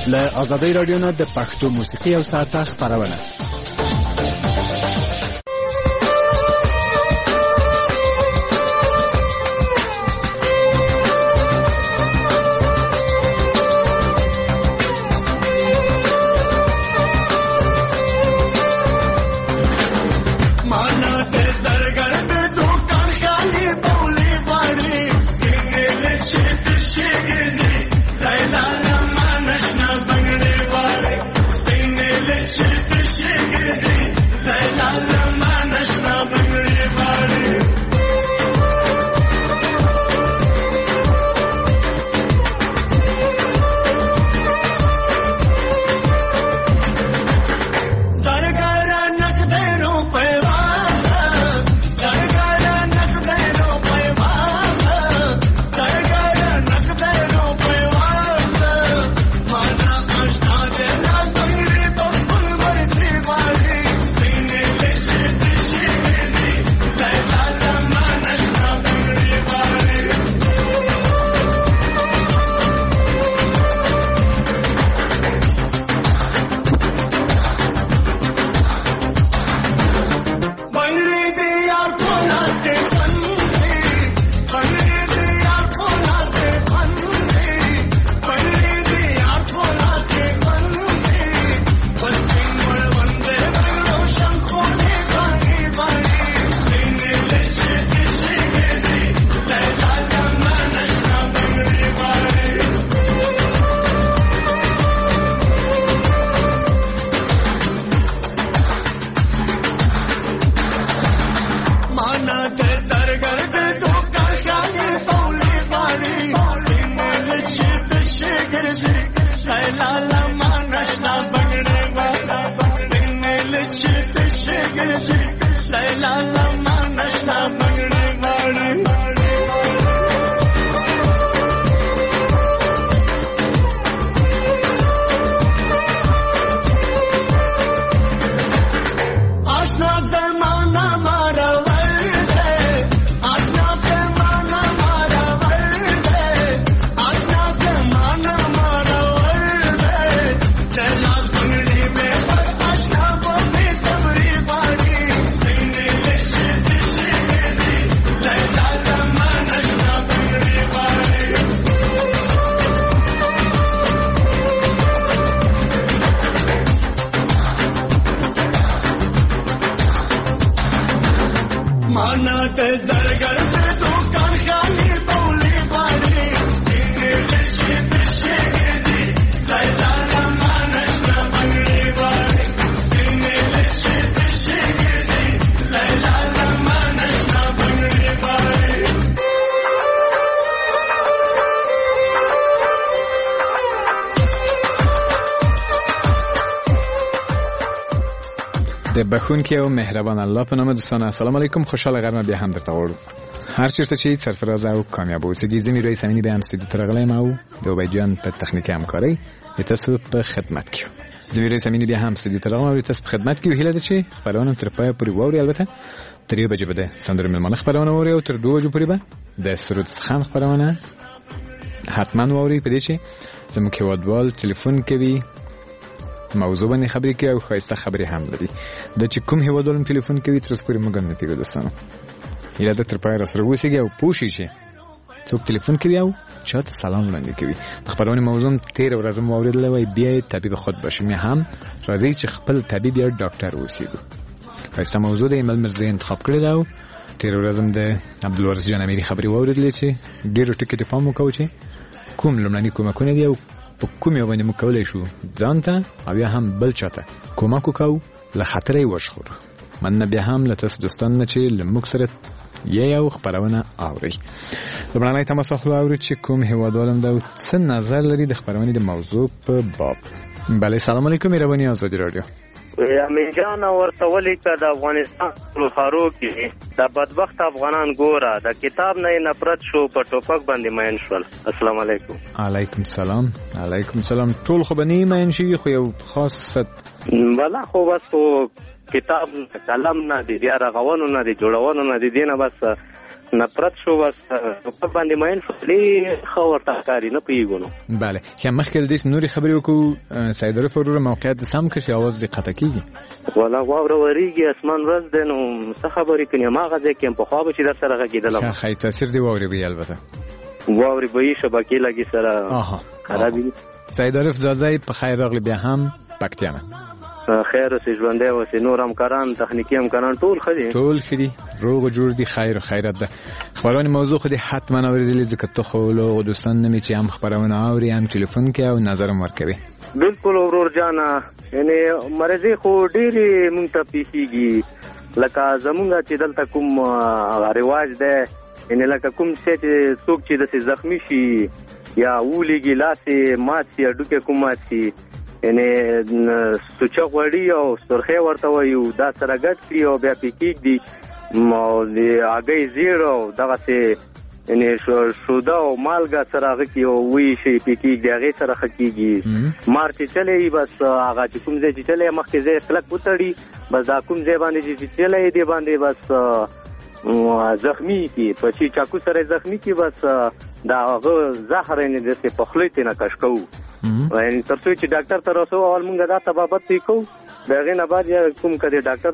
له آزادۍ رادیو نه د پښتو موسیقي او ساعته خبرونه. د بخونکي او مهربان الله په نامه دوستان السلام علیکم، خوشاله غرمه بیا هم درته غواړم. هر چیرته چې سرفراز او کامیاب اوسئ. زمي رئیس امینی به هم استودیو ته راغلی او د وبای جان په تخنیکی همکاري تاسو په خدمت کې. زمي رئیس امینی بیا هم استودیو ته راغلی او تاسو په خدمت کې. هیله ده چې خبرونه تر پای پورې واوري. البته تر 3 بجې به د سندرو ملمنه خبرونه واوري او تر 2 بجې پورې به د سرود خان خبرونه حتما واوري. په دې چې زموږ هیوادوال ټلیفون کوي، موضوع باندې خبرې کوي او خاصه خبرې هم لري. د چې کوم هیوادوالم ټلیفون کوي تر څو پورې موږ نه پیګو دوستانو. یلا د تر پای را سره وسیږي او پوښي شي څوک ټلیفون کوي او چاته سلام وړاندې کوي. د خبرونه موضوع تیر ورځ مو اوریدل وای بیا طبيب خود بشم هم راځي چې خپل طبيب یا ډاکټر وسیږي. خاصه موضوع د ایمل مرزي انتخاب کړی دا. تیر ورځ د عبدالوارث جان اميري خبري واوریدل چې ډیرو ټکي ته پام وکاو چې کوم لمناني کومکونه دی او په کوم یو باندې مکولای شو ځانته او یا هم بل چاته کومک وکاو له خطرې وشخور. من بیا هم لته دوستان نه چې لمک سره یو خبرونه اوري. لمړنۍ تماس خو اوري چې کوم هیوادوالم دا څه نظر لري د خبرونه د موضوع په باب. بله سلام علیکم مهرباني آزادی رادیو. امین جان ورته ولیکه د افغانستان په خارو کې د بدبخت افغانان ګوره د کتاب نه نفرت شو په ټوپک باندې مین شول. السلام علیکم. علیکم سلام. علیکم سلام. ټول خو بنی مین شي خو یو خاص ولا خو بس کتاب کلام نه دی، بیا رغونو نه دی، جوړونو نه دی، دینه بس نفرت شو بس په باندې مین شو لې خو ورته کاری نه پیګونو. بله که مخکې دې نوري خبرې وکړو سید عارف ورور موقعیت سم کشي आवाज دې قطع کیږي ولا واور وریږي اسمان ورځ دې نو څه خبرې کني ماغه دې کې په خو به چې در سره غږیدل خای تاثیر دی ووري به البته واوري به شبکې لګي سره خرابې. سید عارف زازای په خیر راغلی بیا هم پکتیانه خیر اوسې ژوندی اوسې نور همکاران تخنیکي همکاران ټول ښه دي روغ و جوړ دي خیر و خیرت ده. خبرونه موضوع خو دې حتما اورېدلې ځکه ته خو له دوستان نه مې چې هم خبرونه اوري هم ټلیفون کوي او نظر هم ورکوي. بالکل ورور جانا یعنې مرضی خو ډېرې مونږ ته پیښیږي لکه زمونږ چې دلته کوم رواج دی یعنې لکه کوم څه چې څوک چې داسې زخمي شي یا ولیږي لاس مات شي هډوکی کوم مات شي یعنې سوچه غوړي او سرخی ورته وایو دا سره ګډ کړي او بیا پې کېږدي او د هګۍ زیړ او دغسې یعنې شوده او مالګه سره هغه کې وایشي پې کېږدي هغې سره ښه کېږي. مار چې چلی بس هغه چې کوم ځای چې چلی مخکې ځای کلک وتړي بس دا کوم ځای باندې چې چلی دی باندې بس زخمی کی په چې چاکو سره زخمی کی بس دا هغه زهر یې داسې په خولې ته نه کش کوو یعنې تر څو چې ډاکټر ته رسو اول مونږ دا طبابت پې کوو د هغې نه بعد کوم کدې ډاکټر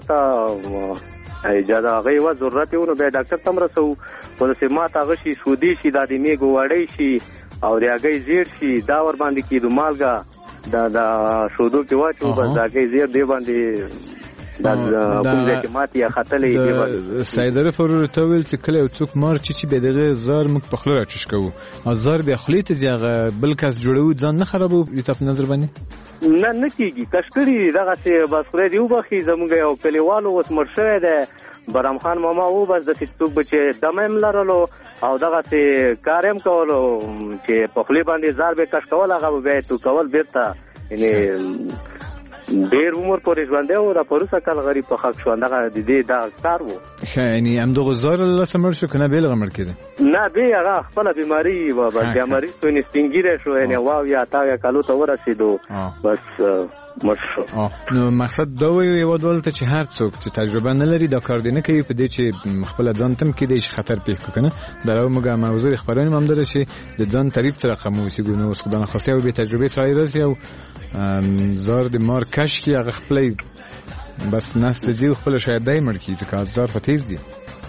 ته اجازه هغه یوه ضرورت یې و نو بیا ډاکټر ته هم رسوو خو داسې ماته هغه شي سودي شي دا د میږو وړی شي او د هګۍ زیړ شي دا ور باندې کېدو مالګه دا د شودو کې واچو بس د هګۍ زیړ دی باندې دا کوم ځای کې ماتې یا ختلې دی. سید عارف ورور ته ویل چې کله یو څوک مار چې به دغه زار موږ په خوله راچش کوو او زار بیا خولې ته ځي هغه بل کس جوړوي ځان نه خرابوي یې په نظر باندې نه کېږي کشکړي دغسې بس خدای دې وبخي زموږ یو کلیوالو اوس مړ شوی دی برام خان ماما و بس داسې څوک به چې دمه هم لرلو او دغسې کار هم کولو چې په خولې باندې زار به کش کول هغه به بیا یې توکول بېرته یعنې ډېر عمر پورې ژوندی و را پروسه کال غریب په خاک شو دغه د دې دغه کار و ښه یعنې همدغه زار لاسه مړ شو که نه بېلغه مړ کېده نه بې هغه خپله بیماري وه بس بیا مریض شو یعنې سپین ږیری شو یعنې واو یا اتاو کالو ته ورسېدو بس مړ شو. نو مقصد دا وایو یوه ډول ته چې هر څوک چې تجربه نه لري دا کار دی نه کوي په دې چې خپله ځان ته هم کېدی شي خطر پېښ کړو که نه در او موږ موضوع د خبرونې هم همداره چې د ځان تعریف څه رقم واوسېږو نو اوس خو دا نخواستی او بې تجربې سړی راسي او زار د مار کش کړي هغه خپله بس نس ته ځي او خپله شاید دی مړ کړي ځکه زار خو تیز دي.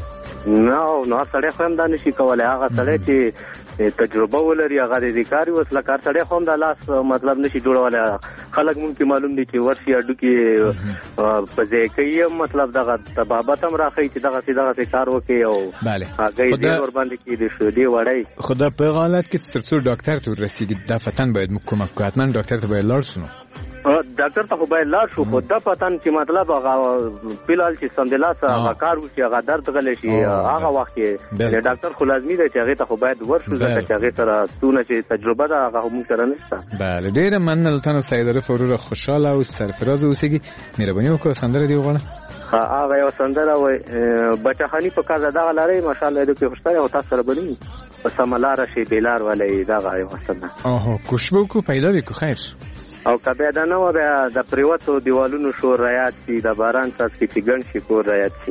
نه نو هر سړی خو هم دا نشي کولی هغه سړی چې تجربه ولري هغه د دې کار وس لکه هر سړی خو هم د لاس مطلب نشي جوړولی خلک مونږ کې معلوم دي چې ورشي هډوکي په ځای کوي مطلب دغه طبابت هم راښیي چې دغسې کار وکړي او هګۍ ډېر ورباندې کېدی شودې وړی خو دا په هغه حالت کې تر څو ډاکټر ته ورسېږي دا فتن باید موږ کومک کړو حتما ډاکټر ته باید لاړ شو ډاکټر ته خو باید لاړ شو خو دا پتن چې مطلب هغه فلحال چې سمدلاسه هغه کار وشي هغه درد غلی شي هغه وخت کې ډاکټر خو لازمي دی چې هغې ته خو باید ورشو ځکه چې هغې سره څونه چې تجربه ده هغه موږ سره نشته. بله ډېره مننه له تاسو سید عارف وروره خوشحاله او سرفراز اوسېږي مهرباني وکړه سندره دې وغواړه. هغه یوه سندره وایي بچهخاني په کار دغه لرئ ماشاءالله دې کې خوشته او تاسو سره به نه وي په سمه لاره شي بېلار ولئ دغه یوه سندره کوشش به وکړو پیدا وي که خیر او که بیا دا نه وه بیا د پریوتو دیوالونو شور رایاد شي د باران څاڅکي چې ګڼ شي کور رایاد شي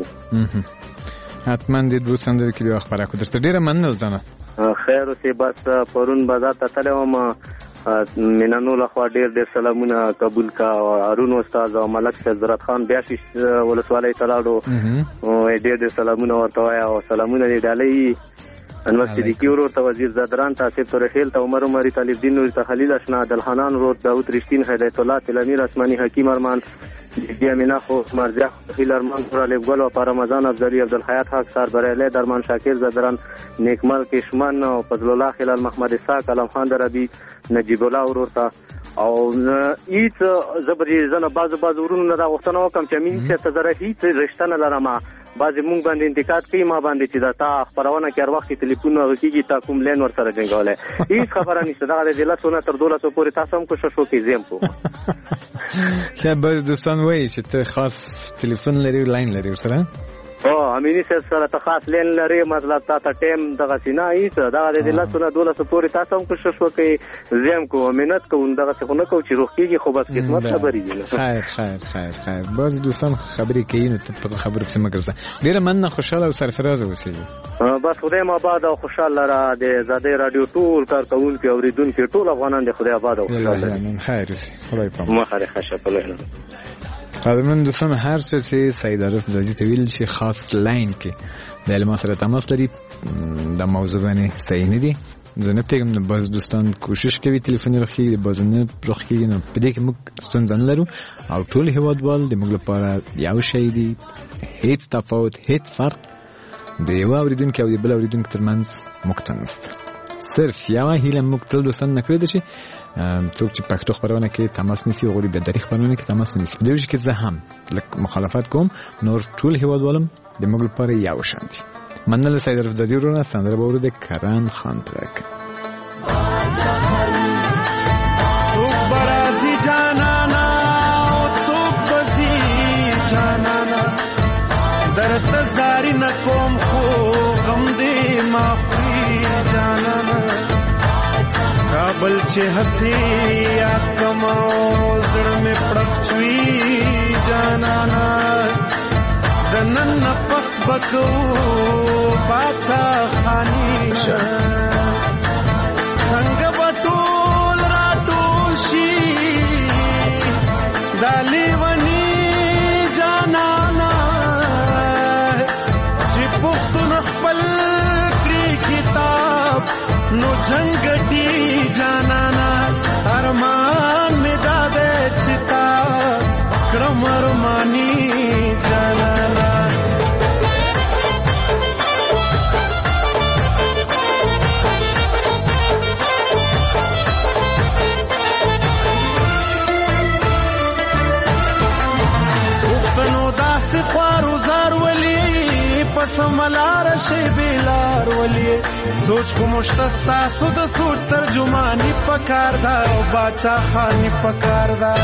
حتما دې دوه سندرې کې دې وخت خپره کړو درته ډېره مننه ځانه خیر اوسې بس پرون بازار ته تللی وم مینانو لخوا ډېر سلامونه قبول کا هارون استاد او ملک شهزاد خان بیا ولسوالۍ ته لاړو ډېر سلامونه ورته وایه او سلامونه دې ډالۍ انور صدیقی ورور ته وزیر زادران ته آصف رحیل ته عمر عمری طالب دین نور ته خلیل اشنا عبدالحنان ورور داود رشتین هدایت الله تلمیر اسمانی حکیم ارمان بیا مینا خو مرزا خلیل ارمان طالب گل او پر رمضان افضلی عبدالحیات حق سر بریله درمان شاکر زادران نیکمل کشمن او فضل الله خلال محمد اسحاق علم خان دربی نجیب الله ورور ته او هیڅ زبري زنه بعض ورونو نه دا وختونه وکم چې مين څه تزره هیڅ رښتا نه لرم بعضې مونږ باندې انتقاد کوي ما باندې چې دا تا خپرونه کې هر وخت ټلیفون کېږي تا کوم لین ورسره جنګولی هېڅ خبره نشته دغه د 10 نه تر 12 پورې تاسو هم کوشش وکړئ زه هم کوم ښه بعضې دوستان وایي چې ته خاص ټلیفون لري لاین لري ورسره امینی سره ته خاص لین لري مطلب تا ته ټیم دغه سینا ایت دا د لاسونه 12 پورې تاسو هم کوشش وکړئ زم کو مهنت کوم دغه څه نه کو چې روح کېږي خو بس قسمت خبرې دي خیر باز دوستان خبرې کوي نو ته خبرې څه مګرځه ډیره مننه خوشاله او سرفراز اوسئ بس خدای ما آباد او خوشاله را د زاده رادیو ټول کارکونکو اوریدونکو ټول افغانان د خدای آباد او خوشاله خیر خدای پاک مخه خشه په قدرمن دوستان هر څه چې سید عارف زادی ته ویل شي خاص لاین کې د علم سره تماس لري د موضوع باندې صحیح نه دي زه نه پیغام نه باز دوستان کوشش کوي ټلیفون راخي باز نه راخي نه په دې کې موږ ستونزه نه لرو او ټول هیوادوال د موږ لپاره یو شی دی هیڅ تفاوت هیڅ فرق د یو اوریدونکو او د بل اوریدونکو ترمنځ مختلف صرف یو هیله موږ ټول دوستان نکړو چې څوک چې پښتو خبرونه کې تماس نیسي او غوړي به د خبرونه کې تماس نیسي په دې وجه کې زه هم مخالفت کوم نور ټول هیوادوالم د موږ لپاره یو شان دي مننه سید عارف زادی ورونه سندره به ورده کران خان پرک تو برازي جانانا تو بزي جانانا درت زاري نکوم خو غم دې مافي جانانا کابل چې هسي یا کماو زړه مې پړچوي جانانا د نن پس بکو باچا خاني څنګه بټول راټول شي دالي وني جانانا چې پښتون خپل کړي کتاب نو جنگټي جانانا ارمان می داده چتا کرم ارمانی جانانا وختنو داس خوارو زار ولی پس ملار شی بیلار ولی دوست کو مشتستا سود سود ترجمانی پکار دا او باچا خانی پکار دا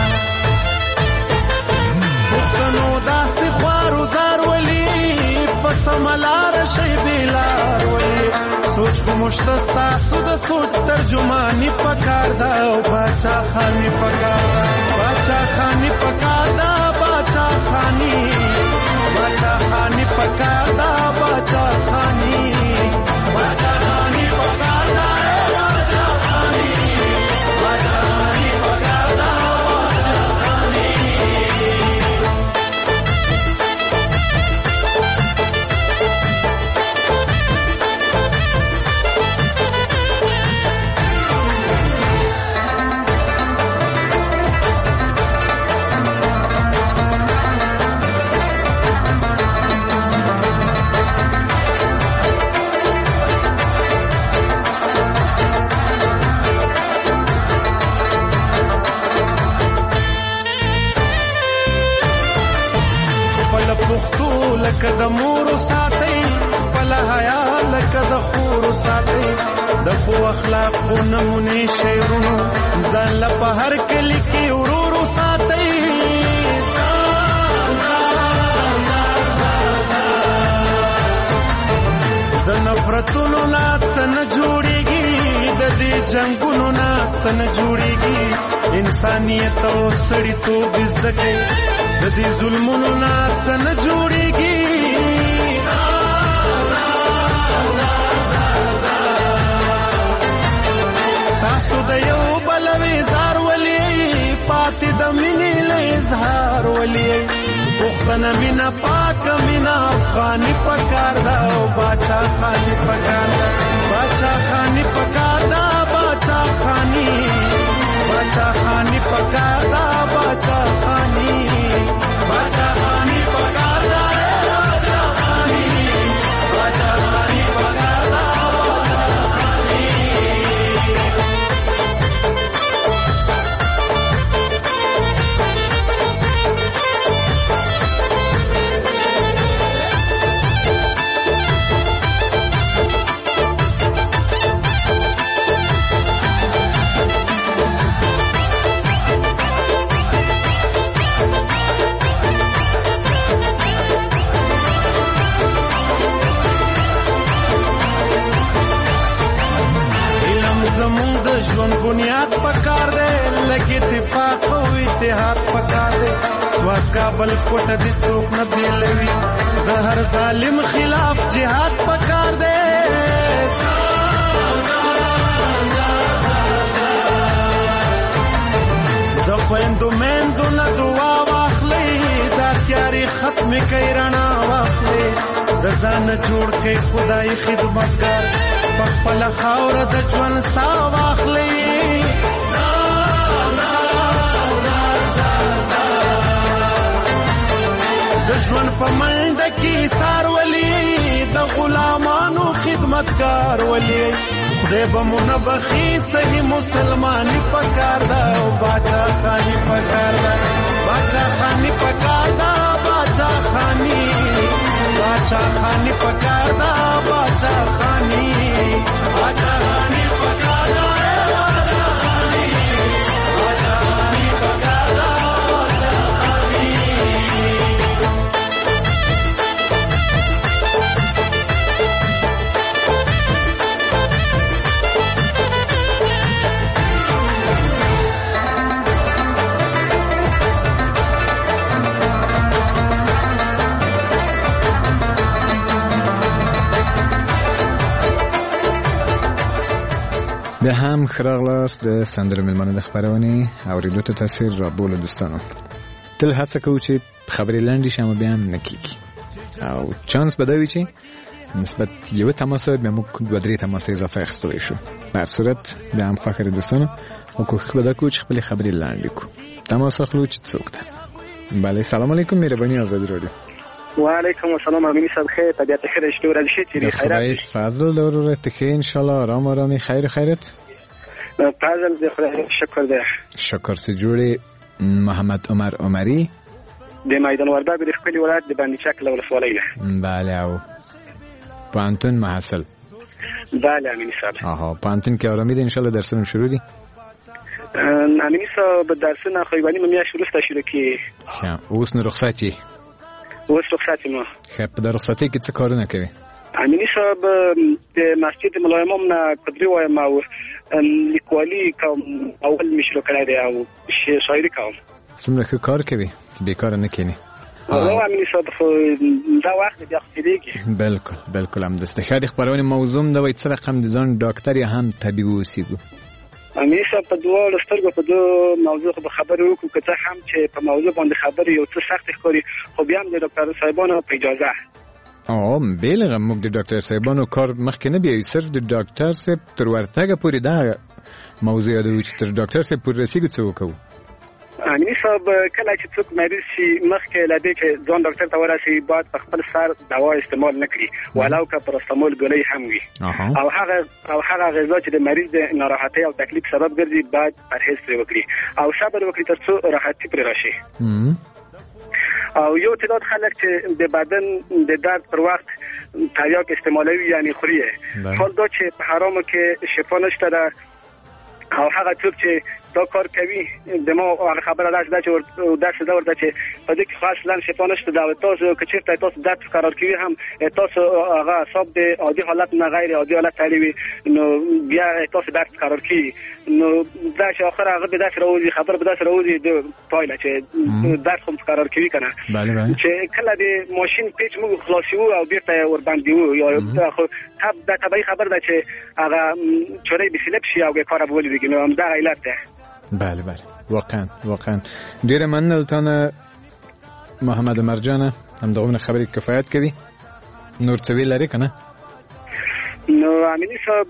وختنو داس خوارو زار ولی پس ملار شی بیلار ولی دوست کو مشتستا سود سود ترجمانی پکار دا او باچا خانی پکار دا باچا خانی پکار دا باچا خانی باچا خانی پکار دا باچا خانی باچا خانی پکار دا باچا خانی باچا خانی پکار دا باچا خانی لکه د مور ساتي بل حیا لکه د خور ساتي د خو اخلاق خو نمونه شیرونو ځان له په هر کلی کې ورور ساتي د نفرتونو ناتن جوړيږي د دې جنگونو ناتن جوړيږي انسانيت او سړیتوب زده د دې ظلمونو ناتن جوړيږي تاسو د یو بلوي زار ولي پاتې د مینې له اظهار ولي وختنه مینا پاک مینا خاني پکار دا او باچا خاني پکار دا باچا خاني پکار دا باچا خاني باچا خاني پکار دا باچا خاني باچا خاني پکار دا باچا خاني باچا خاني پکار دا باچا خاني پراخو اتحاد پکار دی سواد کابل کوټه دې څوک نه بیلوي د هر ظالم خلاف جهاد پکار دی د خویندو میندو نه دعا واخلئ دا تیارې ختمې کوي رڼا واخلئ د ځان جوړ کوي خدای خدمتګار په خپله خاوره د ژوند ساه واخلئ د ژوند په منډه کې سار ولي د غلامانو خدمتګار ولي خدای به مو نه بخي صحیح مسلماني پکار ده او باچا خاني پکار ده باچا خاني پکار ده باچا خاني پکار ده باچا خاني پکار ده بیا هم خراغلاست د سندرو مېلمانه د خپرونې اورېدو ته تاثیر را بوله دوستانو تل هڅه کوو چې خبرې لنډې شي اما بیا هم نه کېږي او چانس به دا وي چې نسبت یوه تماسه بیا موږ 2-3 تماسه اضافه اخیستلی شو په هر صورت بیا هم خوښ لري دوستانو او کوښښ به دا کوو چې خپلې خبرې لنډې کړو تماس اخلو چې څوک ده بله سلام علیکم مهرباني آزادي رادیو وعلیکم السلام امینی صاحب خیر طبیعت خیر اشتو را دشید چیزی خیرات خدای فضل دورت خیر انشالله آرامی خیر خیرت فضل دی خدای شکر دی شکر سی جوړی محمد عمر عمری د میدان وردګ د خپل ولایت د باندې چک له ولسوالۍ ده بله او پانتون محصل بله امینی صاحب آها پانتون کې آرامی ده انشالله درسونه شروع دي امینی صاحب درسونه خو یوانی میاشت وروسته شروع کی اوس نو رخصتي اوس رخصتي ما خب په رخصتي کې څه کارونه کوي امینی صاحب د مسجد مولا امام نه قدري وایم او لیکوالي کوم اول مشروع کړی دی او شاعري کوم څومره ښه کار کوي بیکاره نه کینی او امینی صاحب خو دا وخت بیا خېږي بالکل هم د استخاري خبرونه موضوع دا وایي څه رقم دي ځان ډاکټر یا هم طبيب اوسېګو امینی صاحب په دوه سترګو په دوه موضوع په خبرې وکړو که څه هم چې په موضوع باندې خبرې یو څه سخت ښکاري خو بیا هم د ډاکټر صاحبانو په اجازه بیلغه موږ د ډاکټر صاحبانو کار مخکې نه بیایو صرف د ډاکټر صاحب تر ورتګه پورې دا موضوع یادوي چې تر ډاکټر صاحب پورې رسېږو څه وکړو امینی صاحب کله چې څوک مریض شي مخکې له دې چې ځان ډاکټر ته ورسي باید په خپل سر دوا استعمال نه کړي ولو که پاراستامول ګولۍ هم وي او هغه غذا چې د مریض د ناراحتۍ او تکلیف سبب ګرځي باید پرهیز پرې وکړي او صبر وکړي تر څو راحتي پرې راشي او یو تعداد خلک چې د بدن د درد پر وخت تریاک استعمالوي یعنی خوري حال دا چې په حرامو کې شفا نشته ده او هغه څوک چې دا کار کوي د ما هغه خبره ده چې درس دا ورته چې په دې کې خاص لن شفا نشته دا تاسو که چیرته تاسو درد قرار کوي هم تاسو هغه حساب د عادي حالت نه غیر عادي حالت تعلیوي نو بیا تاسو درد قرار کوي نو دا چې اخر هغه به داس راوځي خبر به داس راوځي د پایله چې درد هم قرار کوي کنه چې کله د ماشين پیچ موږ خلاصو او بیرته ور باندې وو یا خو دا طبيعي خبر ده چې هغه چورې بسلب شي او کار به ولې نو هم دا علت ده بله واقعا ډیره مننه تانه محمد عمر جان هم دغه خبرې کفایت کوي نور څه ویل لري کنه نو امینی صاحب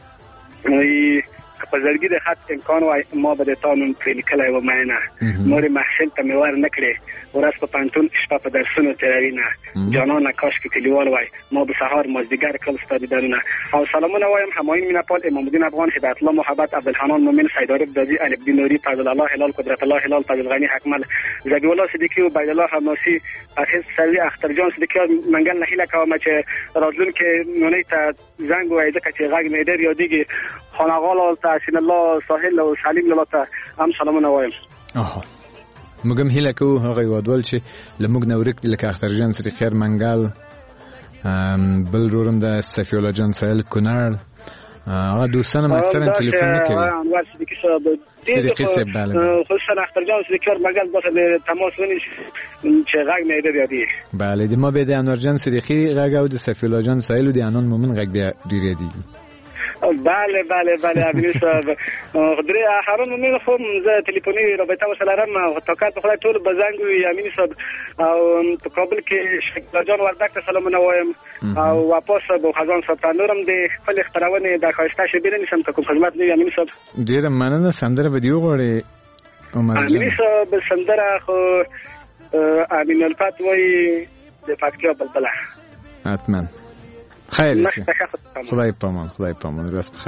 په زړګي د خط امکان وای ما به د تانو په لیکلای و معنی مور محسن ته مې ور نکړي ورځ په پانتون شپه په درسونو تیروي نه جانانه کاش کې کلیوال وای ما به سهار مازدیګر کله ستاسو درونه او سلامونه وایم همایون مینپال امام الدین افغان هدایت الله محبت عبدالحنان مومن سیداری بدی علی الدین نوری فضل الله هلال قدرت الله هلال فضل غنی حکمل زبی الله صدیقی و عبد الله حماسی اخیز سوی اختر جان صدیقی منګل نه هله کوم چې راتلون کې نونې ته زنګ وای ځکه چې غاګ مې ډیر یادېږي خانقاه تحسین الله ساحل او سلیم الله ته هم سلامونه وایم موږ هم هیله کوو هغه یوادول چې لموږ نورک لکه اختر جان صدیقی منګل بل رورم د صفی الله جان سهیل کونړ هغه دوستان اکثرا تلیفون نه کوي. انوار صدیقی صاحب صدیقی صاحب بله. خصوصا اخترجان صدیقی مگل باشه تماس ونیش چه غږ میده بیادی. بله دی ما به د انوار جان صدیقی غږ او د سفیلا جان سایل او د انون مومن غږ دی دی. بله امین صاحب درې هارون مومن خو زه ټلیفوني رابطه وسره لرم توکات په خدای ټول بزنګ وي امین صاحب او په کابل کې شکل جان وردک ته سلامونه وایم او واپس به خزان صاحب نورم د خپل خبرونه د خوښته شبیر نشم ته کوم خدمت نه امین صاحب. ډیره مننه سندره به دی وغوړي عمر جان. امین صاحب سندره خو امین الفات وای د فاتکه بلبله حتما خیر شه. خدای پامان راست بخیر.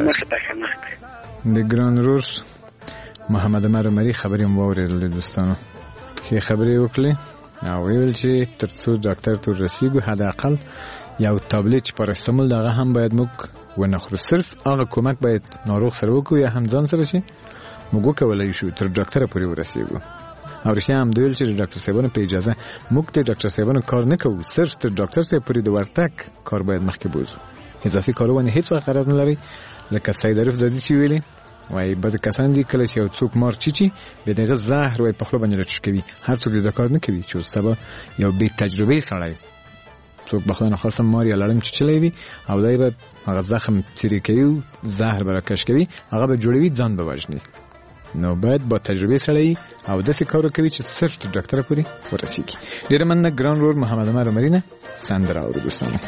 د ګران رور محمد عمر عمری خبرې مو اوریدل دوستانو چې خبرې وکړي او ویل چې ترڅو ډاکټر ته رسیدو حداقل یو تابلیت پر استعمال دغه هم باید موږ ونخورو. صرف هغه کومک باید ناروغ سره وکړو یا هم ځان سره شي موږ کولای شو تر ډاکټر پورې ورسیږو. او رښتیا هم دویل چې ډاکټر صاحبانو په اجازه موږ ته ډاکټر صاحبانو کار نه کوو. صرف تر ډاکټر صاحب پورې د ورتګ کار باید مخکې بوزو. اضافي کارونه هیڅ وخت غرض نه لري. لکه سید عارف زادی چې ویلي وای بعض کسان دي کله چې یو څوک مار چی به دغه زهر وای په خپل باندې راچ کوي. هر څوک د کار نه کوي چې سبا یو بې تجربه سړی څوک بخلنه خاصه مار یا لړم چلې وي او دای به هغه زخم تیری کوي زهر برکش کوي هغه به جوړوي ځان به وژني. نو باید با تجربه سړی او داسې کار کوي چې صرف د ډاکټر پورې ورسیږي. ډیره مننه ګران رور محمد عمر عمرینه سندره او دوستانو.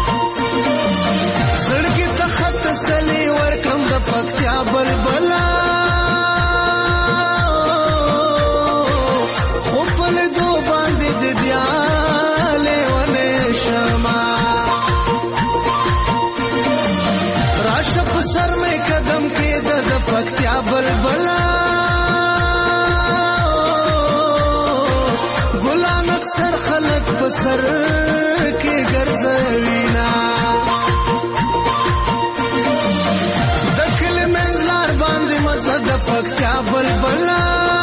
سړکی ته خط سلی ورکم د پکتیا بلبلا اکثر خلک په سر کې ګرځوینا د کلي منځ لار باندې مزه د پکتیا بلبلا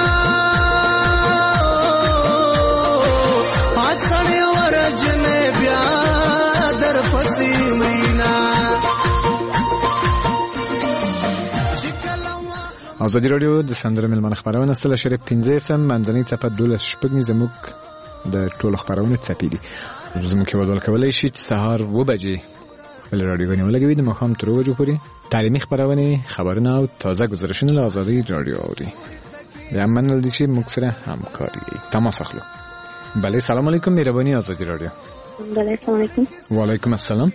پاتسړې ورجنې بیا در پسې مرینا ازادي رادیو د سندرو ملمن خبرونه ستل شریف 15 FM منځنۍ صفه 12 شپږ زموږ د ټولو خبرونه چپی دي زموږ کې ودول کولای شي چې سهار و بجې بل رادیو غنی ولګوي د مخام تر وجو پوری تعلیمي خبرونه خبرونه او تازه گزارشونه له ازادي رادیو اوري بیا منل دي چې موږ سره همکاري تماس اخلو بله سلام علیکم مهرباني ازادي رادیو بله سلام علیکم و علیکم السلام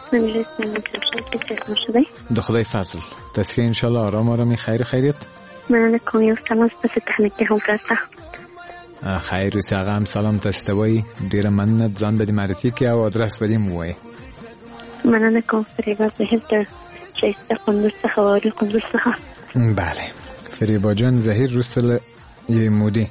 د خدای فضل تاسو ان شاء الله آرام آرامی خیر خیریت مننه کوم یو سلام ستاسو تخنیک هم پرسته خیر وسه هم سلام تاسو ته وای ډیره مننه ځان به معرفي کې او ادرس به دې وای مننه کوم فریبا زهیر ته چې ستاسو څخه وری قندوز څخه بله فریبا جان زهیر رستل یمودی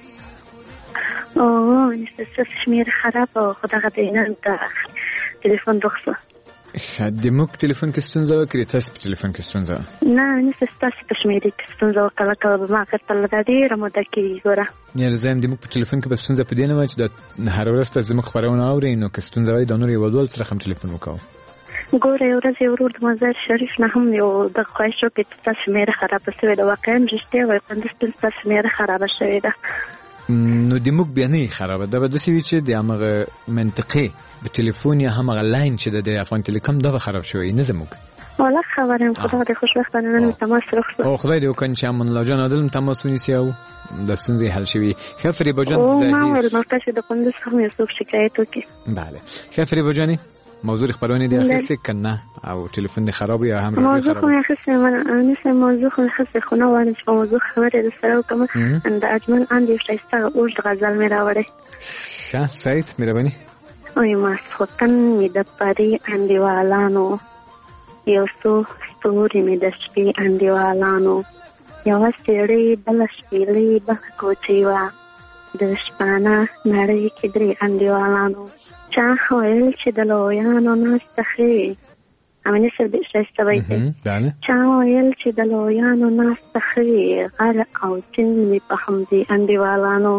اوه نستاس شمیر خراب او خدای دې نه تلیفون رخصه د موږ تلیفون کې ستونزه وکړي تاسو په تلیفون کې ستونزه نه تاسو په شمیرې کې ستونزه وکړه کله به ما کتل د دې رموده کې ګوره یعنی زم د موږ په تلیفون کې به ستونزه پدې نه و چې د هر ورځ تاسو موږ خبرونه اورئ نو که ستونزه وي د نور یو ډول سره هم تلیفون وکاو ګوره یو ورځ یو ورور د مزار شریف نه هم یو د خواهشو کې تاسو شمیره خراب شوې ده واقعا رښتیا وایي تاسو شمیره خراب شوې ده نو د موږ بیانې خرابه ده به د سوي چې د هغه منطقي په ټلیفون یا هم لاین چې د افغان ټلیکوم دا خراب شوی نه زموږ والله خبرم خدای دې خوشبختانه نن تماس رخصت او خدای دې وکړي چې امن الله جان عادل تماس ونیسي او د ستونزې حل شي خفري بجان زهیر او ما ول مرکز د قندوز هم یو څوک شکایت وکړي بله خفري بجانی موضوع خبرونه دی اخیسته کنه او تلیفون دی خراب یا هم موضوع خو اخیسته من انسه موضوع خو اخیسته خو نه وانه چې موضوع خبره د سره کوم اند اجمل اندی شایسته او غزل مې راوړې ښه سعید مهرباني اوی ما سوتن می د پری اندیوالانو یو څو ستوري می د شپې اندیوالانو یو سړی بل شپېلې بل کوچی وا د شپانه نړۍ کې درې اندیوالانو چا ویل چې د لویانو ناسته ښې امینه سر دې شایسته وایي چا ویل چې د لویانو ناسته ښې غر او چین می په همدې اندیوالانو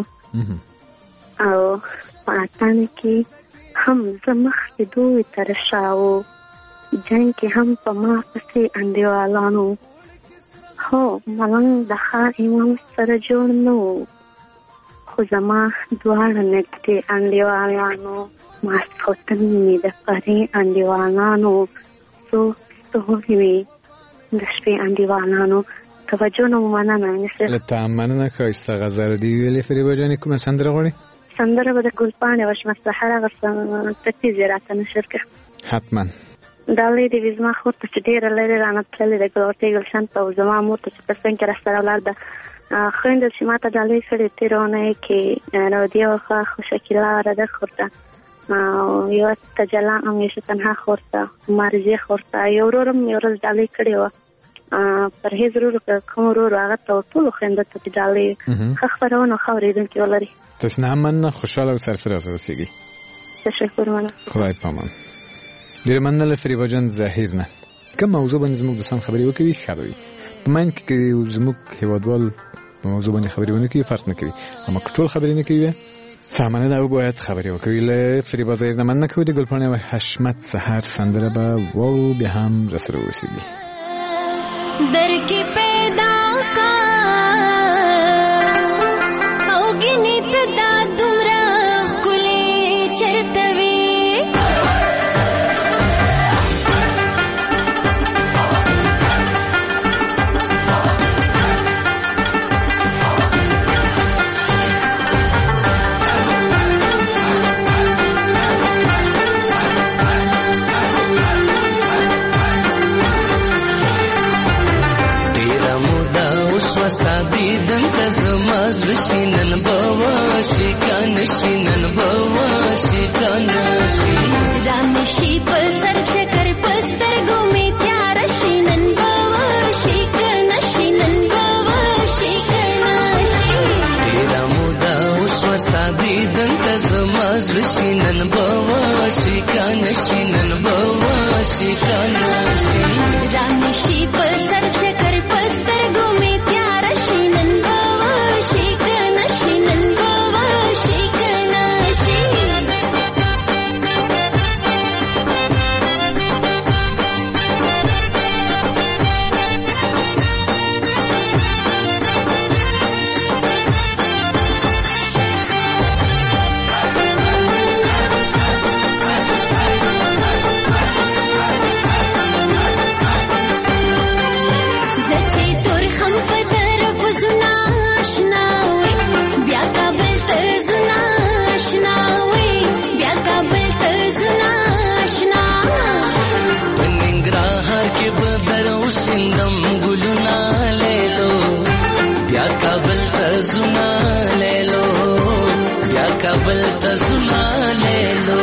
او په اتن کې هم زمخ کې دوی تر شاو جنگ کې هم په ما پسې اندیوالانو هو ملنګ د ښه امام سره جوړ نو خو زما دواړه نږدې انډیوالانو ماسخوتن مې د پرې انډیوالانو څو ستوري مې د شپې انډیوالانو توجه نه مننه له تا مننه ښایسته غزل دې ویلې فریبا جانې کومه سندره غواړې سندره به د ګلپاڼې وشمه سحر هغه ترتیب یې راته نشر کړه حتما دا لري د زما خور ته چې ډېره لرې رانه تللې ده ګلورتې ګلشن ته او زما مور ته چې په څنګ کې راسره ولاړ ده خویندو چې ما ته ډالۍ کړې تېره اونۍ کې رودیه وخوا خو شکیلا رده خور ته او یوه تجلا همیشه تنها خور ته مارضیه خور ته یو ورور هم یو ورځ ډالۍ کړې وه پرهیز ورور کوم ورور هغه ته ټولو خویندو ته چې ډالۍ ښه خپرونه ښه اورېدونکي ولري تاسو نه هم مننه خوشحاله او سرفراز اوسېږئ تشکر مننه خدای پامان ډېره مننه له فریبا جان زهیر نه کوم موضوع باندې زموږ دوستان خبرې وکوي ښه به وي په منځ کې زموږ هېوادوال په موضوع باندې خبرې ونه کوي فرق نه کوي اما که ټول خبرې نه کوي سامانه دا باید خبرې وکوي له فریبا زهیر نه مننه کوي د ګلپاڼې او حشمت سحر سندره به واو بیا هم راسره اوسېږي در کې پیدا کا او ګنې ته دا دومره ښکلې چېرته وي شینن بوا شکان شینن بوا شکان شی رامشی پر سر چکر پستر گومی تیار شینن بوا شکان شینن بوا شکان شی تیرا مودا اوس وستا دیدن تز زما زړه شي نن به وشي کنه شي نن به وشي کنه شي رانه شي په سر چکر په سترګو مې تیاره شي نن به وشي کنه شي نن به وشي کنه شي काबल त सुना ले लो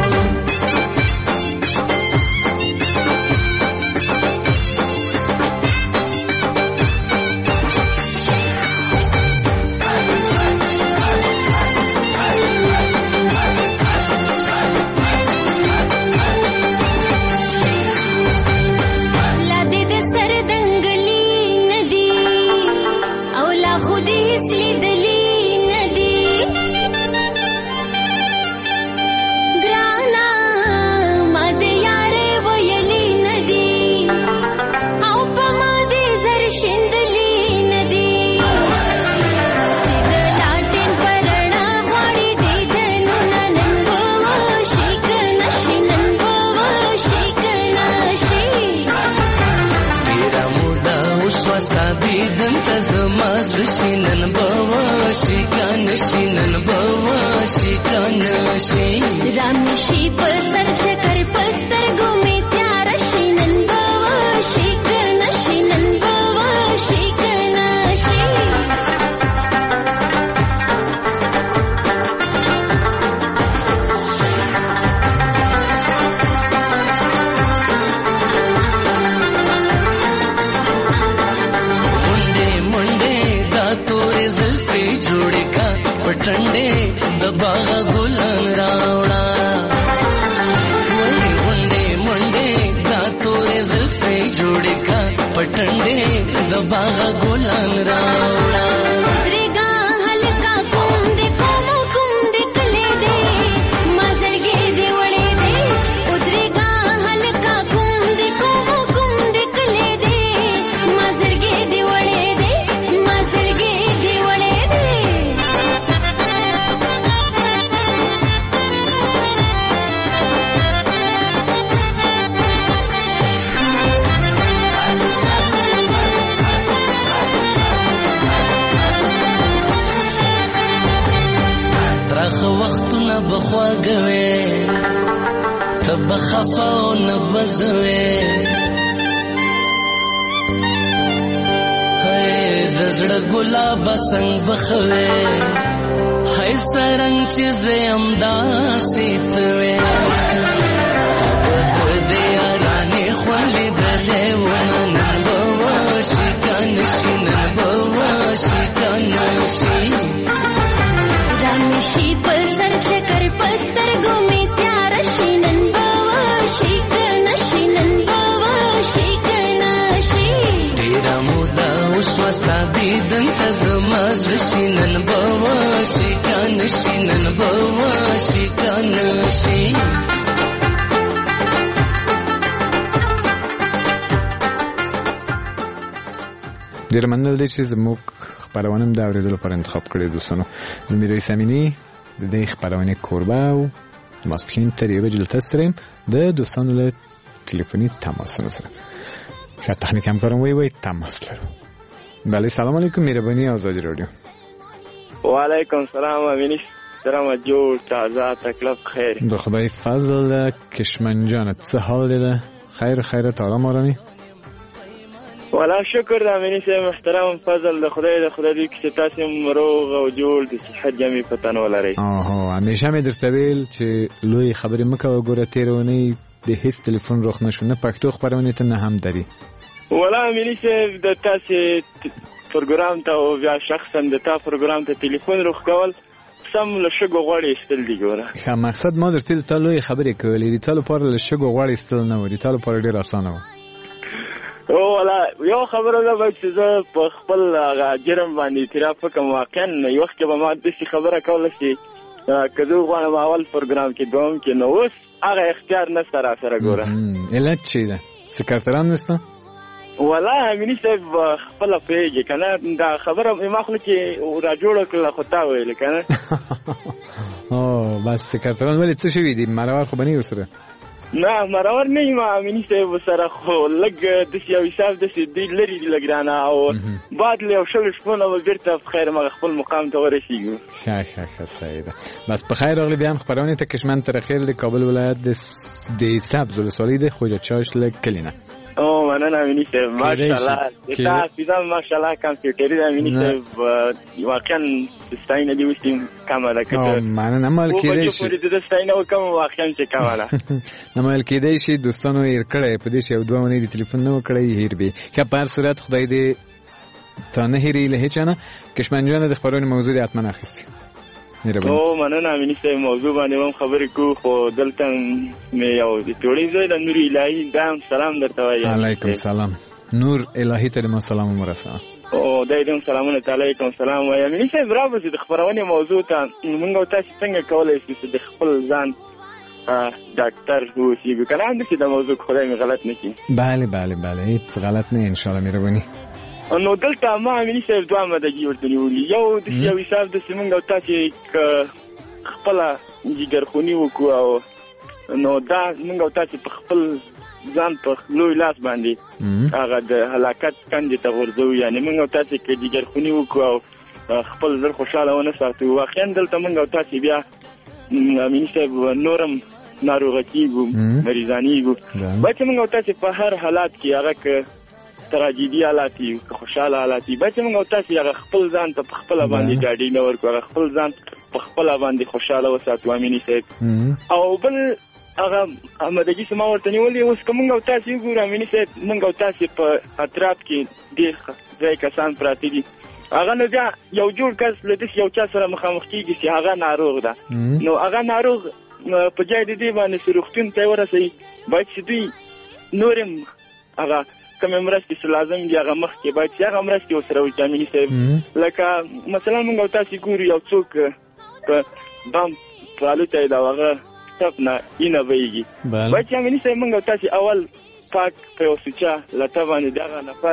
रामशी पर सर चकर पस्तर घूमे त्यार शीनन बावा शिकन शीनन बावा शिकन शी मुंडे मुंडे दा तोरे जुल्फे जोड़े का पटंडे दबा गुलाम रावड़ा मुंडे मुंडे दा तोरे जुल्फे जोड़े का पटंडे दबा गुलाम रावड़ा उतरेगा हल्का कुम दे कले दे मजरगे दे वड़े दे उतरेगा हल्का कुम दे कले दे मजरगे दे वड़े दे मजरगे दे वड़े दे وختونه بخواږوي تب خفاو نبزوي هي د زړه ګلاب څنګه بخوي هي سرنګ چې زم داسې توي د یارانه خولې دلې ونه بوشي کنه شي نه بوشي کنه شي रामशी पर सर चकर पस्तर घूमे त्यार शीनन बावा शिकन शीनन बावा शिकन शी तेरा मुदा उस्वसा दीदन तजमा शीनन बावा शिकन शीनन बावा शिकन शी ډیر مننه دي چې زموږ خبرونه د اوریدلو پر انتخاب کړی دوستانو زميري سامینی د دې خبرونه کوربه او ماسپخین تر یو بجې دلته سره د دوستانو له ټلیفوني تماس سره که تخنیک همکارم وی تماس لرو. بله سلام علیکم مهربانی آزادی رادیو. و علیکم سلام امینی سلام جور تازه تکلف خیر به خدای فضل کشمن جانت چه حال دیده خیر آرام آرامی والا شکر د امینی سه محترم فضل د خدای دی چې تاسو مروغ او جوړ د صحت جامع پتن ولري. همیشه مې درته ویل چې لوی خبرې مکه وګوره تیرونی د هیڅ ټلیفون روخ نشونه پښتو خبرونه ته نه هم دري. والا امینی سه د تاسو پروګرام ته او بیا شخصا د تاسو پروګرام ته ټلیفون روخ کول قسم له شګو غوړې ایستل دي ګوره. ښه مقصد ما درته د تا لویې خبرې کولې د تا لپاره له شګو غوړې ایستل نه و د تا لپاره ډېر اسانه و. والا یو خبره ده چې زه په خپل جرم باندې اعتراف وکړم واقعا یو وخت کې به ما داسې خبره کوله چې که زه وغواړم اول پروګرام کې دوم کې نو اوس هغه اختیار نشته راسره ګوره. علت چی ده؟ سکرتران نشته؟ والله امیني صاحب خپله پوهېږي که نه دا خبره ما خوله کې راجوړه کړله خو تا ویلې که نه. بس سکرتران ولې څه شوي دي؟ مرور خو به نه یې ورسره؟ نه مرور نه یم امیني صاحب ورسره خو لږ داسې یو حساب داسې دوی لرې دي لږ رانه او بعد له یو شلو شپونه به بېرته په خیر مغه خپل مقام ته ورسېږو. ښه صحیح ده. بس په خیر راغلی بیا هم خپرونې ته کشمن ترخیر د کابل ولایت د سبز ولسوالۍ د خوجا چاش له کلي نه. مننه امیني صاحب ماشاءالله تا حافظه ماشاءالله کمپیوټري ده امیني صاحب واقعا ستاینه دې اوس کمه ده که مننه مال کېدی شي د ستاینه وکړم واقعا چې کمه ده نه مال کېدی شي دوستانو هېر کړی په دې شي یو دوه اونۍ د تلیفون نه وکړی هېر به ښه په هر صورت خدای دې تا نه هېري له هېچا نه کشمن جانه د خپرونې موضوع دې حتما اخیستي. مننه امیني صاحب موضوع باندې هم خبرې کوو خو دلته مې یو د پیوړۍ زوی د نور الهي دا هم سلام درته وایي. علیکم سلام. نور الهي ته دې سلام ورسوه. دی دې هم سلامونه ته علیکم سلام وایي. امیني صاحب راوځي د خپرونې موضوع ته موږ او تاسو څنګه کولی شو چې د خپل ځان ډاکټر واوسېږو که نه همداسې د موضوع خدای مې غلط نه کړي. بله هیڅ غلط نه انشاءالله مهرباني. نو دلته ما امیني صاحب دوه مدګي ورته نیولي یو داسې یو حساب داسې موږ او تاسې که خپله جګرخوني وکړو او نو دا موږ او تاسې په خپل ځان په لوی لاس باندې هغه د هلاکت کندې ته غورځوو یعنې موږ او تاسې که جګرخوني وکړو او خپل زړه خوشحاله ونه ساتو واقعا دلته موږ او تاسې بیا امیني صاحب نورم ناروغه کېږو مریضانېږو باید چې موږ او تاسې په هر حالات کې هغه که تراجیدي حالات وي که خوشحاله حالات وي باید چې موږ او تاسې هغه خپل ځان ته په خپله باندې ډاډۍ نه ورکړو هغه خپل ځان په خپله باندې خوشحاله وساتو امیني صاحب. او بل هغه مدګي چې ما ورته نیولې اوس که موږ او تاسې وګورو امیني صاحب موږ او تاسې په اطراف کې ډېر ځای کسان پراته دي هغه نو بیا یو جوړ کس له داسې یو چا سره مخامخ کېږي چې هغه ناروغ ده نو هغه ناروغ په ځای د دې باندې چې روغتون ته یې ورسوي باید چې دوی نور هم هغه کومې مرستې چې لازم دي هغه مخکې باید چې هغه مرستې ورسره وکړي امیني صاحب. لکه مثلا موږ او تاسې ګورو یو څوک په بم پالوتی ده او هغه ټپ نه اینه بهیږي باید چې امیني صاحب موږ او تاسې اول پاک په یو سوچه لته باندې د هغه نفر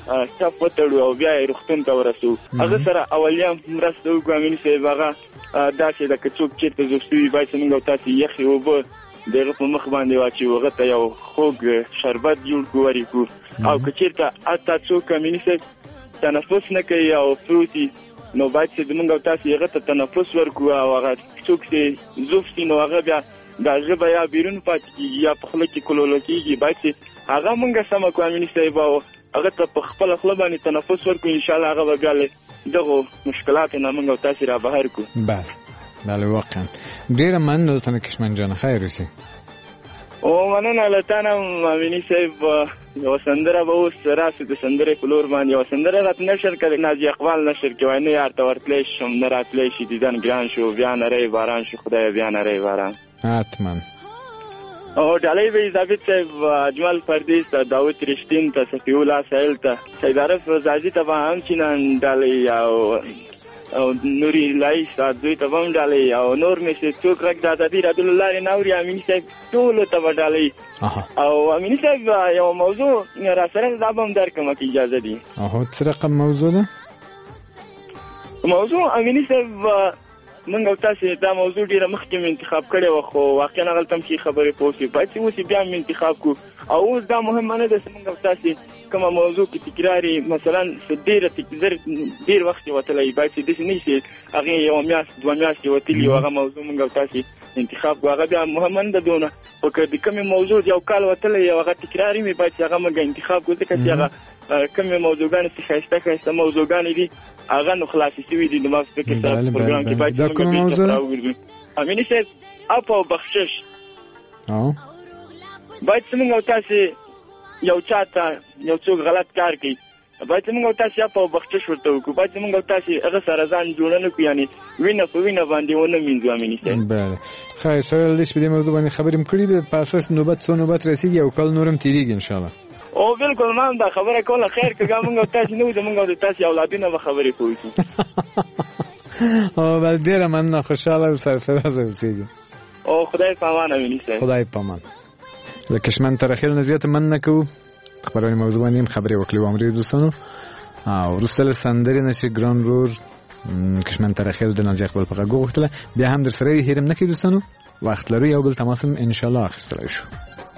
ټپ وتړو او بیا یې روغتون ته ورسوو هغه سره اولیا مرسته وکړو امیني صاحب هغه داسې ده که څوک چېرته زوړ شوي باید چې موږ او تاسې یخې اوبه د هغه په مخ باندې واچوو هغه ته یو خوږ شربت جوړ کړو ورې کړو او که چېرته حتی څوک امیني صاحب تنفس نه کوي او پروت وي نو باید چې موږ او تاسې هغه ته تنفس ورکړو او هغه څوک چې ضعف شي نو هغه بیا دا ژبه یا بیرون پاتې کېږي یا په خوله کې کلوله کېږي باید چې هغه موږ سمه کړو امیني صاحب او هغه ته په خپله خوله باندې تنفس ورکړو انشاءالله هغه به بیا له دغو مشکلاتو نه موږ او تاسې را بهر کړو. بله واقعا ډېره مننه له تنه کشمن جانه خیر اوسې. مننه له تا نه امیني صاحب یوه سندره به اوس راسو د سندرې په لور باندې یوه سندره راته نشر کړې نازي اقبال نشر کې وایي نه یار ته ورتلی شم نه راتلی شي دیدن ګران شو بیا نری باران شو خدایه بیا نری باران حتما. او ډالۍ به ضابط صاحب اجمل پردیس ته داود رشتین ته صفی الله سایل ته سید عارف زازي ته به همچنان ډالۍ او نوري لای سات دوی ته هم ډالۍ او نور مې چې څوک رک د ازادي رضی الله نوري امیني صاحب ټولو ته به ډالۍ او امیني صاحب یو موضوع را سره دا به هم درکړم که اجازه دي. څه رقم موضوع ده؟ موضوع امیني صاحب موږ او تاسې دا موضوع ډېره مخکې مې انتخاب کړې وه خو واقعا هغلته هم ښې خبرې پوه شوې باید چې اوس بیا مې انتخاب کړو او اوس دا مهمه نه ده چې موږ او تاسې کومه موضوع کې تکرار مثلا ډېر وخت یې وتلی باید چې داسې نه وي چې هغې یوه میاشت دوه میاشتې وتلي او هغه موضوع موږ او تاسې انتخاب کړو هغه بیا مهمه نه ده دونه خو که د کومې موضوع یو کال وتلی او هغه تکراري وي باید چې هغه موږ انتخاب کړو ځکه چې هغه کومې موضوعګانې چې ښایسته موضوعګانې دي هغه نو خلاصې شوي دي د ما فکر سره په پروګرام کې باید چې موږ بېرته راوګرځو. امیني صاحب عفو او بخشش باید چې موږ او تاسې یو چا ته یو څوک غلط کار کوي باید موږ او تاسو په بخښش ورته وکړو باید موږ او تاسو هغه سره ځان جوړنه کوو یعنی وینه په وینه باندې ونه مینځو امینی صاحب بله خیر سوال دې په دې موضوع باندې خبرې کړې به په اساس نوبت څو نوبت رسیږي او کله نورم تیریږي ان شاء الله او بالکل ما دا خبره کوله خیر که موږ او تاسو نو موږ او تاسو اولادونه به خبرې کوو او بس ډیره مننه خوشاله او سرفراز اوسئ او خدای پامان امینی صاحب خدای پامان لکه شمن تر اخیر نزیات مننه کو خبرونه موضوع باندې خبرې وکړو امر دوستانو او ورسله سندري نشي ګران رور کشمن تر اخیر د نازي خپل په غوښتله بیا هم در سره هیرم نکې دوستانو وخت لرو یو بل تماسم ان شاء الله اخستلای شو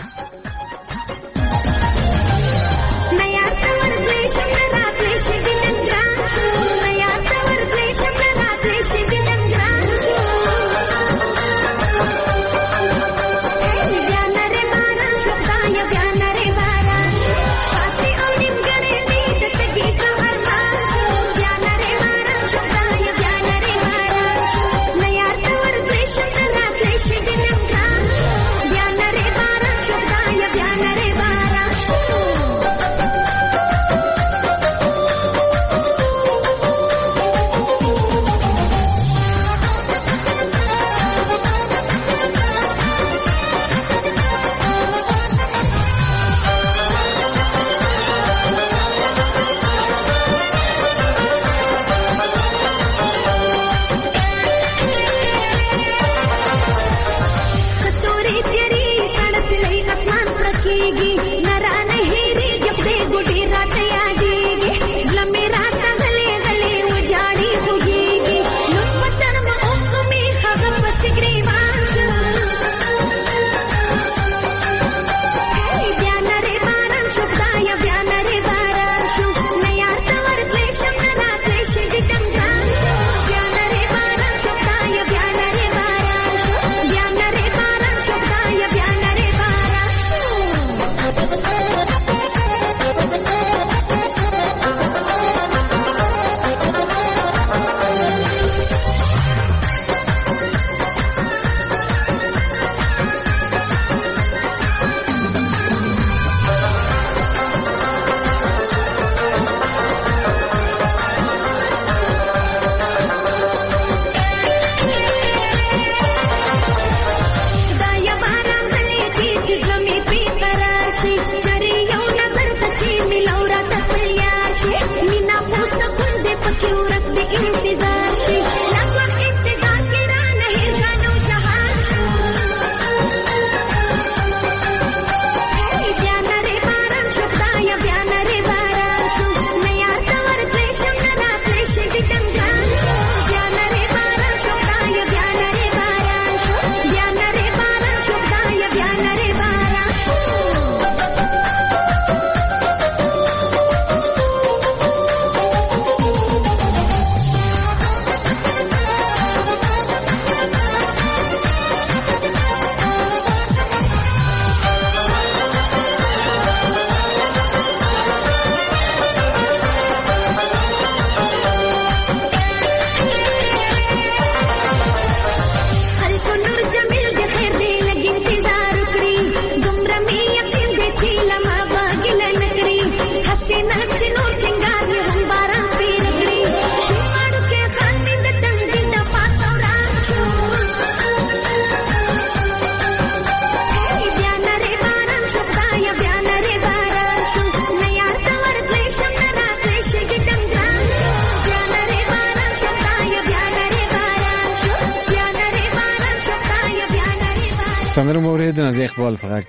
سندره مورید از اقبال فقط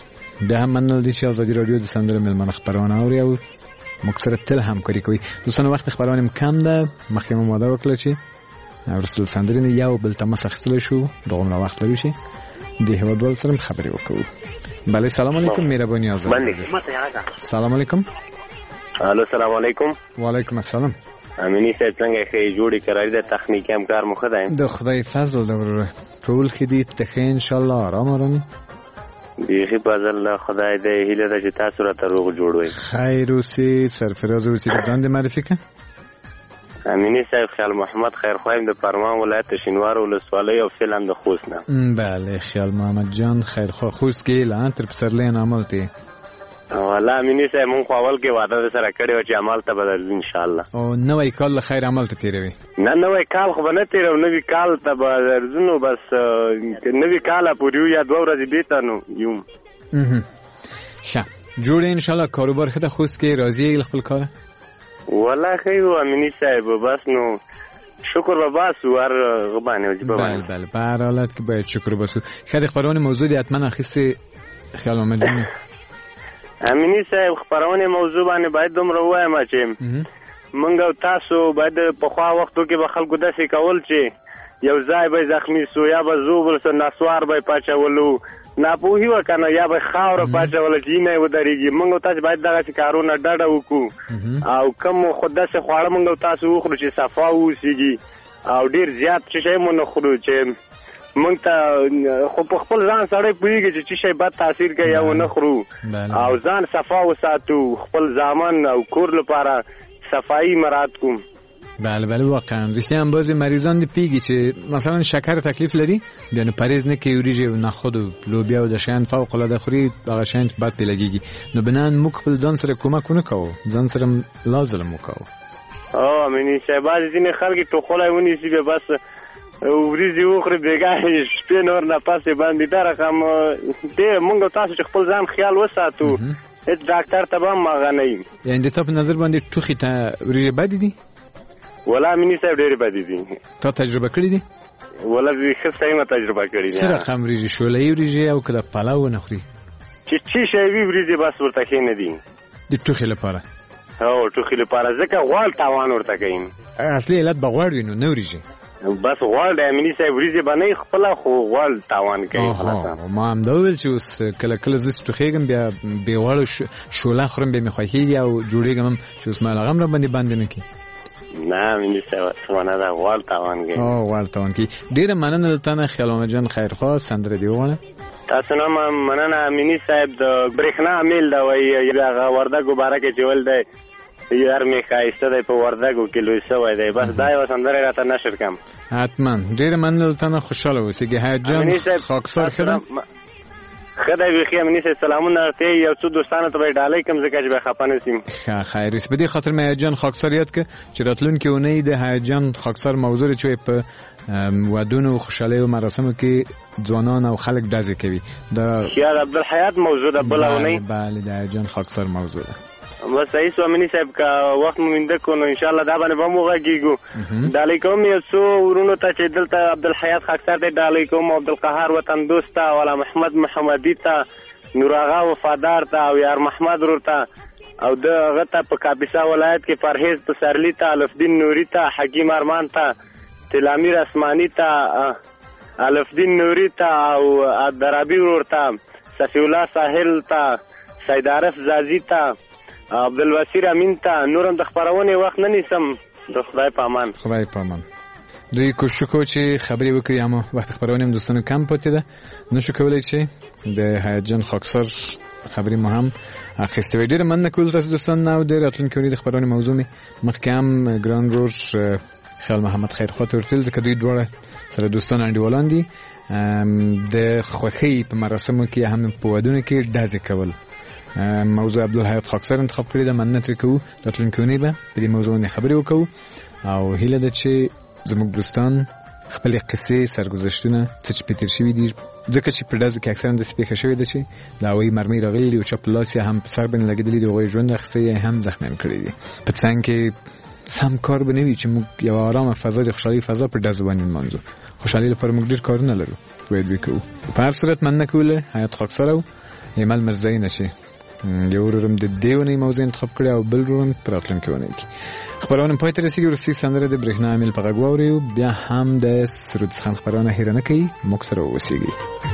به هم منل دي چې ازادي رادیو د سندره ملمن خبرونه اوري او مکسر تل همکاري کوي دوستانو وخت خبرونه کم ده مخکې مو ماده وکړه چې رسول سندرین یو بل تماس اخیستل شو دغه وخت لري شي د هوادوال سره خبرې وکړو بله سلام علیکم مهرباني آزاد سلام علیکم الو سلام علیکم وعلیکم السلام امینی صاحب څنګه ښه جوړی کراوی د تخنیکی همکار مو ښه دی د خدای فضل د ټول کې دي ته ان شاء الله آرام بیخي فضل خدای دې هیله ده چې تاسو راته روغ جوړوي خیر اوسې سرفراز اوسې ځان دې معرفي کړه امینی صاحب خیال محمد خیرخوایم د پروان ولایت شینوار ولسوالۍ او فعلا د خوست نه بله خیال محمد جان خیرخوا خوست کې اعلان تر پسرلی عمل ته والله امیني صاحب مونږ خو اول کې وعده سره کړې وه چې عمل ته به درځو انشاءالله. او نوی کال له خیر عمل ته تېروي؟ نه نوی کال خو به نه تېرو، نوي کال ته به درځو نو بس نوي کاله پورې یو یا 2 ورځې بېرته نو یو. ښه جوړ یې انشاءالله، کاروبار ښه ده؟ خوست کې راضي یې له خپل کاره؟ والله ښه یو امیني صاحب، بس نو شکر به باسو هر غبانې وجبه باندې. بله په هر حالت کې باید شکر وباسو. ښه د خپرونې موضوع دې حتما اخیستې خیال محمد جان؟ امیني صاحب خپرونې موضوع باندې باید دومره ووایم چې موږ او تاسو باید پخوا وختو کې به خلکو داسې کول چې یو ځای به زخمي سو، یا به زوبل سو، نسوار به پاچولو، ناپوهي وکنه، یا به خاوره پاچوله چې نه ودرېږي. موږ او تاسو باید دغسې کارونه ډډه وکړو او کوم خو داسې خواړه موږ او تاسو وخورو چې صفا واوسېږي او ډېر زیات څه شی مو نه خورو چې موږ ته خو په خپل ځان سړی پوهېږي چې څه شی بد تاثیر کوي یا ونه خورو او ځان صفا وساتو، خپل زامن او کور لپاره صفایي مراعات کوم. بله واقعا رښتیا هم بعضې مریضان دې پوهېږي چې مثلا شکر تکلیف لري بیا نو پرهیز نه کوي، وریجې او نخود او لوبیا او د شیان فوق العاده خوري، هغه شیان چې بد پرې لګېږي. نو بنان موږ خپل ځان سره کومک ونه کوو، ځان سره لا ظلم وکوو. امیني صاحب بعضې ځینې خلک ټوخلی ونیسي بیا بس وریځې وخوري بېګا شپې نور نه پسې باندې دا رقم دی. موږ تاسو چې خپل ځان خیال وساتو هېڅ ډاکټر ته به هم هغه نه یي. یعنې د تا په نظر باندې ټوخي ته وریجې بدې دي؟ والله امیني صاحب ډېرې بدې دي. تا تجربه کړې دي؟ والله ښه صحیحه تجربه کړې دي. څه رقم وریجې؟ شولهیي وریجې او که د پلو ونه خوري؟ چې شی وي وریجې بس ورته ښې نه دي د ټوخي لپاره. ټوخي لپاره ځکه غوړ تاوان ورته کوي. اصلي علت به غوړ وي نو نه وریجې. بس غوړ د امیني صاحب وریجې به نه یې خپله خو غوړ تاوان کوي. ما همدا وویل چې اوس کله کله زه چې ټوخېږم بیا بې غوړو شوله خورم بیا مې خوښېږي او جوړېږم هم چې اوس ما هغه هم راباندې بندې نه کړي. نه امیني صاحب څه ده غوړ تاوان کوي. غوړ تاوان کوي. ډېره مننه له تا نه خیال محمد جان خیرخواه. سندره دې وغواړه. تاسو نه مننه امیني صاحب. د برېښنا میل ده وایي هغه وردګو باره کې چې ول دی یار مې ښایسته دی په وردګو کې لوی شوی دی. بس دا یوه سندره راته نشر کړم. حتما ډېره مننه له تا نه خوشحاله اوسېږي. حیات جان خاکسار ښه ده؟ ښه دی بیخي امیني صاحب. سلامونه ورته یو څو دوستانو ته به یې ډالۍ کړم ځکه چې به خفه نه شي. ښه خیر په دې خاطر مې حیات جان خاکسار یاد کړه چې راتلونکې اونۍ د حیات جان خاکسار موضوع چې په ودونو او خوشحالیو مراسمو کې ځوانان او خلک ډزې کوي د خیال عبدالحیات موضوع ده بله اونۍ. بله د حیات جان خاکسار موضوع ده. بس صحیح سو امیني صاحب که وخت مو وینده کړو نو انشاءالله دا باندې به هم وغږېږو. ډالۍ کوم یو څو ورونو ته چې دلته عبدالحیات خاکسار دی ډالۍ کوم، عبدالقهار وطن دوست ته، والا محمد محمدي ته، نور آغا وفادار ته او یار محمد ورور ته او د هغه ته په کاپیسا ولایت کې پرهیز پسرلي ته، الفدین نوري ته، حکیم ارمان ته، تلامیر اسماني ته، الفدین نوري ته او درابي ورور ته، صفی الله ساحل ته، سید عارف زازي ته، عبدالوسیر امین ته. نورم د خپرونې وخت نه نیسم. د خدای په امان. خدای په امان. دوی کوشش وکړو چې خبرې وکړي اما وخت خپرونې هم دوستانو کم پاتې ده، نشو کولی چې د حیات جان خاکسار خبرې مو هم اخیستې وي. ډېره مننه کوم تاسو دوستان او د راتلونکې اونۍ د خپرونې موضوع مې مخکې هم ګران ورور خیال محمد خیرخوا ته ورتل ځکه دوی دواړه سره دوستان انډیوالان دي. د خوښۍ په مراسمو کې هم په ودونو کې ډزې کول موضوع عبدالحیات خاکسار انتخاب کړی ده. مننه ترې کوو. راتلونکې اونۍ به په دې موضوع باندې خبرې وکړو او هیله ده چې زموږ دوستان خپلې قصې سرګذشتونه څه چې پې تېر شوي دي ځکه چې په ډزو کې اکثرا داسې پېښه شوې ده چې د هوایي مرمۍ راغلي دي او چا په لاس یې هم په سر باندې لګېدلي دي، هغوی ژوند اخیستی یې هم زخمیان کړي دي. په څنګ کې سم کار به نه وي چې موږ یوه ارامه فضا د خوشحالۍ فضا په ډزو باندې نمانځو. خوشحالۍ لپاره موږ ډېر کارونه لرو باید وکړو. په هر صورت مننه کوو له حیات خاکسار او ایمل مرزایي نه چې یو ورورم د دې اونۍ موضوع انتخاب کړې او بل ورورم په راتلونکې اونۍ کې. خپرونه پای ته رسېږي. وروستۍ سندره د برېښنا امیل په غږ واورئ. بیا هم د سرود خان خپرونه هیره نه کوي. موږ سره اوسېږئ.